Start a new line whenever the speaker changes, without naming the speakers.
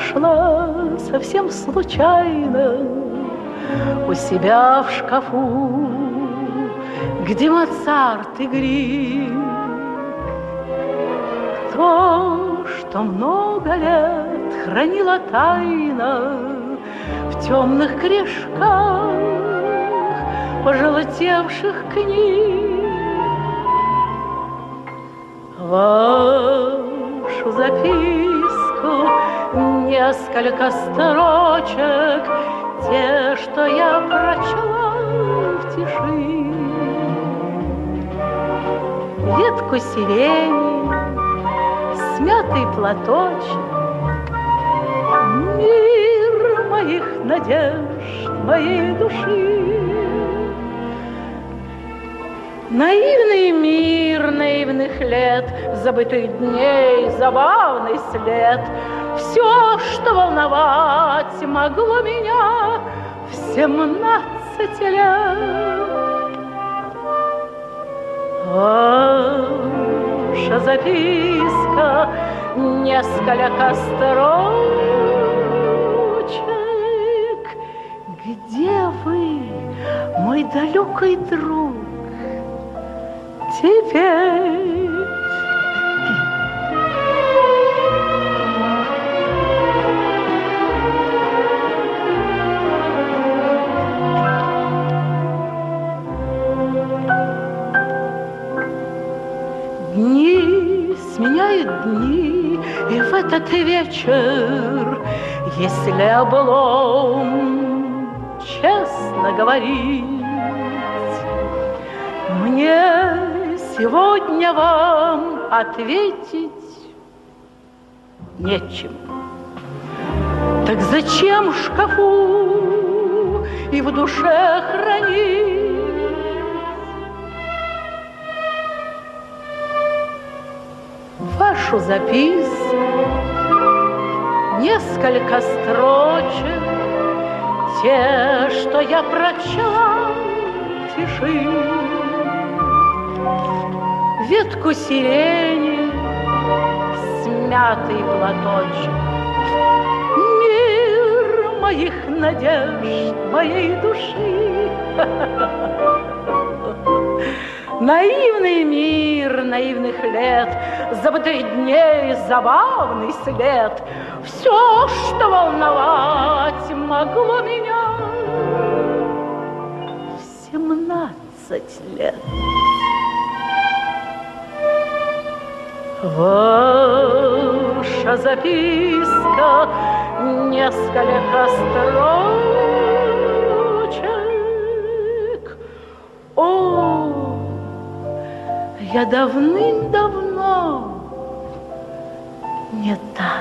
нашла совсем случайно у себя в шкафу, где Моцарт и Грик. То, что много лет хранила тайна в темных корешках пожелтевших книг. Вашу записку несколько строчек, те, что я прочла в тиши. Ветку сирени, смятый платочек, мир моих надежд, моей души. Наивный мир наивных лет, забытых дней, забавный след. Все, что волновать могло меня в 17 лет. Ваша записка, несколько строчек. Где вы, мой далекий друг, теперь? Дни сменяют дни, и в этот вечер, если облом, честно говорить, мне сегодня вам ответить нечем. Так зачем в шкафу и в душе хранить вашу записку, несколько строчек, те, что я прочла в тиши. Ветку сирени, смятый платочек, мир моих надежд, моей души. Наивный мир наивных лет, забытых дней, забавный след. Все, что волновать могло меня в 17 лет. Ваша записка, несколько строчек. О, я давным-давно не та.